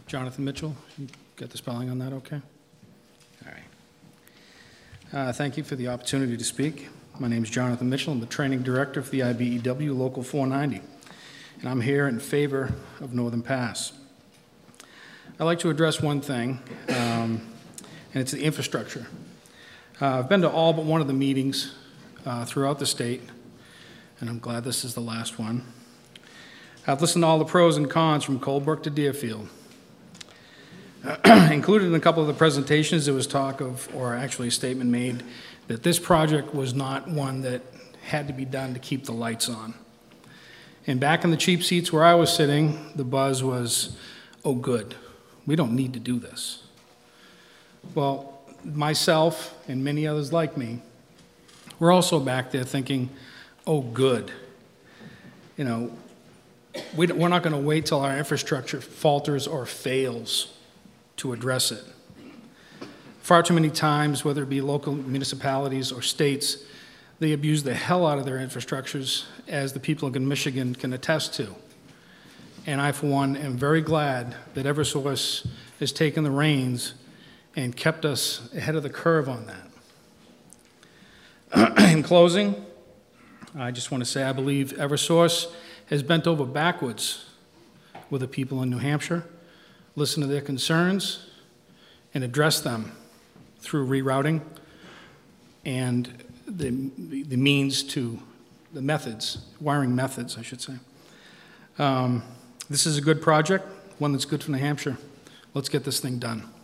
Jonathan Mitchell. You got the spelling on that okay? All right. Thank you for the opportunity to speak. My name is Jonathan Mitchell. I'm the training director for the IBEW Local 490, and I'm here in favor of Northern Pass. I'd like to address one thing, and it's the infrastructure. I've been to all but one of the meetings throughout the state, and I'm glad this is the last one. I've listened to all the pros and cons from Colebrook to Deerfield. Included in a couple of the presentations, there was talk of, or actually a statement made, that this project was not one that had to be done to keep the lights on. And back in the cheap seats where I was sitting, the buzz was, oh good, we don't need to do this. Well, myself and many others like me, we're also back there thinking, oh good. You know, we're not going to wait till our infrastructure falters or fails to address it. Far too many times, whether it be local municipalities or states, they abuse the hell out of their infrastructures, as the people in Michigan can attest to. And I, for one, am very glad that Eversource has taken the reins and kept us ahead of the curve on that. In closing, I just want to say I believe Eversource has bent over backwards with the people in New Hampshire, listened to their concerns, and addressed them through rerouting and the means to the methods, wiring methods, I should say. This is a good project, one that's good for New Hampshire. Let's get this thing done.